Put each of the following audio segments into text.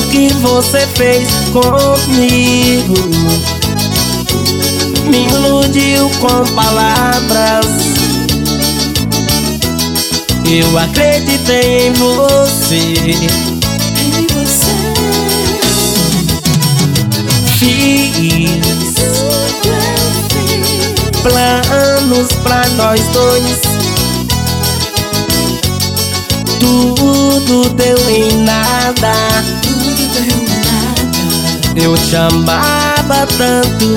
que você fez comigo. Me iludiu com palavras. Eu acreditei em você. Fiz planos pra nós dois. Tudo deu em nada. Eu te amava tanto.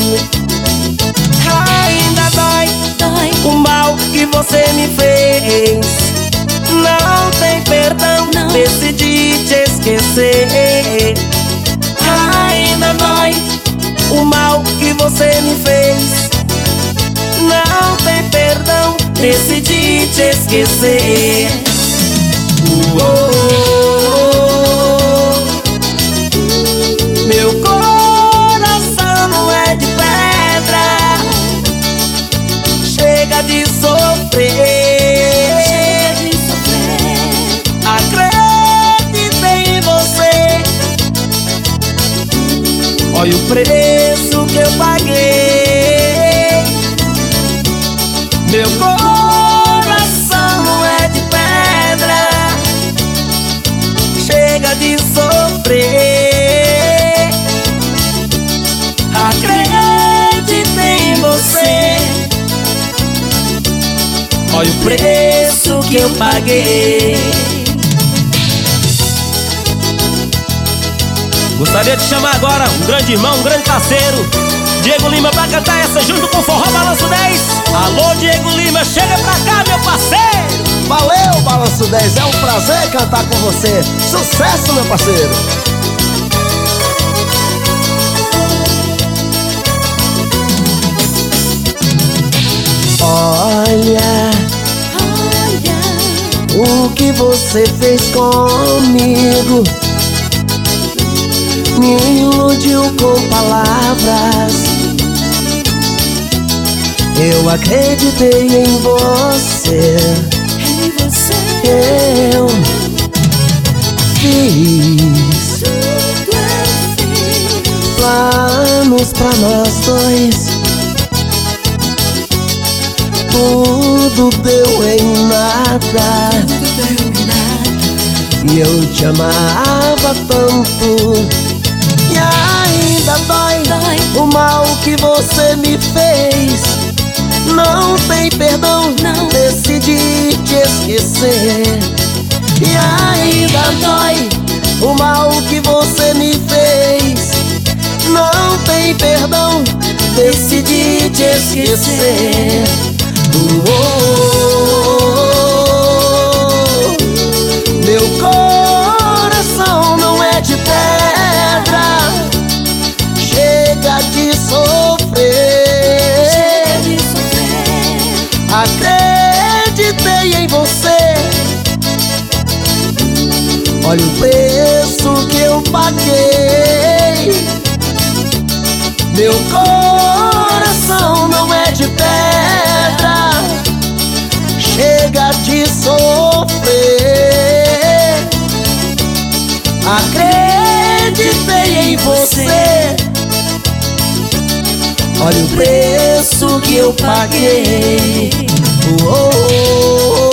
Ainda dói o mal que você me fez. Não tem perdão, decidi te esquecer. Ainda dói o mal que você me fez. Não tem perdão, decidi te esquecer. Meu coração não é de pedra. Chega de sofrer. Acreditei em você. Olha o preço que eu paguei. Meu coração não é de pedra. Chega de sofrer. Acreditei em você. Olha o preço que eu paguei. Gostaria de chamar agora um grande irmão, um grande parceiro, Diego Lima, pra cantar essa junto com o Forró Balanço 10. Alô, Diego Lima, chega pra cá, meu parceiro. Valeu, Balanço 10, é um prazer cantar com você. Sucesso, meu parceiro. Olha o que você fez comigo. Me iludiu com palavras. Eu acreditei em você. Eu fiz planos pra nós dois. Tudo deu em nada. E eu te amava tanto. E ainda dói o mal que você me fez. Não tem perdão, decidi te esquecer. E ainda dói o mal que você me fez. Não tem perdão, decidi te esquecer. Meu coração não é de pedra. Chega de sofrer. Acreditei em você. Olha o preço que eu paguei. Meu coração não é de pedra. Chega de sofrer. Acreditei em você. Olha o preço que eu paguei. Oh, oh, oh.